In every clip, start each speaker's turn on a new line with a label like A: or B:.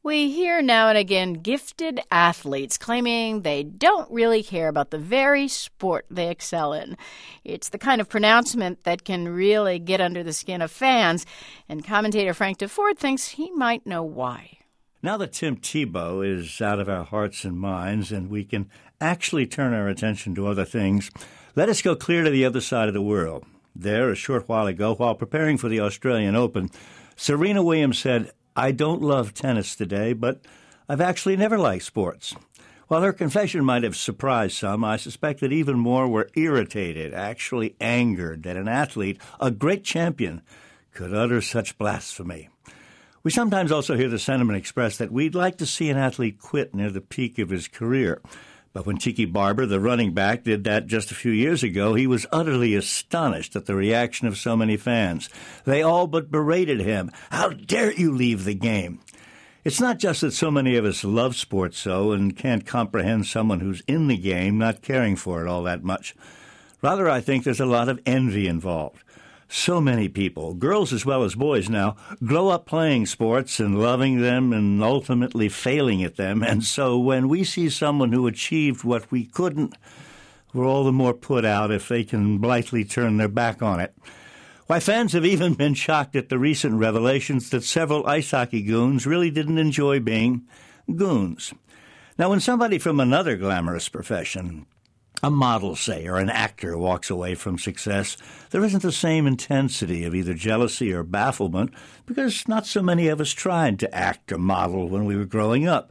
A: We hear now and again gifted athletes claiming they don't really care about the very sport they excel in. It's the kind of pronouncement that can really get under the skin of fans, and commentator Frank Deford thinks he might know why.
B: Now that Tim Tebow is out of our hearts and minds and we can actually turn our attention to other things, let us go clear to the other side of the world. There, a short while ago, while preparing for the Australian Open, Serena Williams said, "I don't love tennis today, but I've actually never liked sports." While her confession might have surprised some, I suspect that even more were irritated, actually angered, that an athlete, a great champion, could utter such blasphemy. We sometimes also hear the sentiment expressed that we'd like to see an athlete quit near the peak of his career. But when Tiki Barber, the running back, did that just a few years ago, he was utterly astonished at the reaction of so many fans. They all but berated him. "How dare you leave the game?" It's not just that so many of us love sports so and can't comprehend someone who's in the game not caring for it all that much. Rather, I think there's a lot of envy involved. So many people, girls as well as boys now, grow up playing sports and loving them and ultimately failing at them. And so when we see someone who achieved what we couldn't, we're all the more put out if they can blithely turn their back on it. Why, fans have even been shocked at the recent revelations that several ice hockey goons really didn't enjoy being goons. Now, when somebody from another glamorous profession, a model, say, or an actor walks away from success, there isn't the same intensity of either jealousy or bafflement because not so many of us tried to act or model when we were growing up.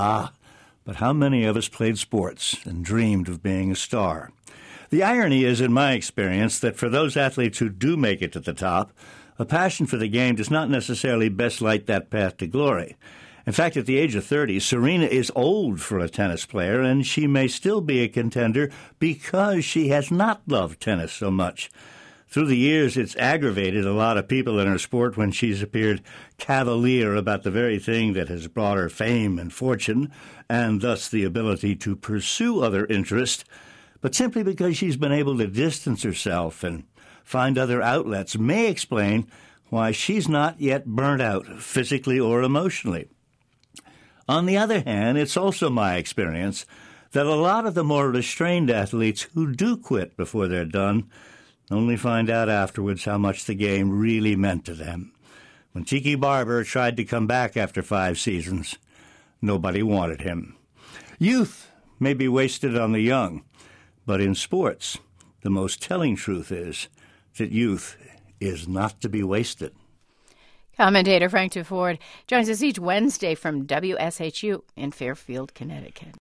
B: But how many of us played sports and dreamed of being a star? The irony is, in my experience, that for those athletes who do make it to the top, a passion for the game does not necessarily best light that path to glory. In fact, at the age of 30, Serena is old for a tennis player, and she may still be a contender because she has not loved tennis so much. Through the years, it's aggravated a lot of people in her sport when she's appeared cavalier about the very thing that has brought her fame and fortune, and thus the ability to pursue other interests. But simply because she's been able to distance herself and find other outlets may explain why she's not yet burnt out, physically or emotionally. On the other hand, it's also my experience that a lot of the more restrained athletes who do quit before they're done only find out afterwards how much the game really meant to them. When Tiki Barber tried to come back after 5 seasons, nobody wanted him. Youth may be wasted on the young, but in sports, the most telling truth is that youth is not to be wasted.
A: Commentator Frank Deford joins us each Wednesday from WSHU in Fairfield, Connecticut.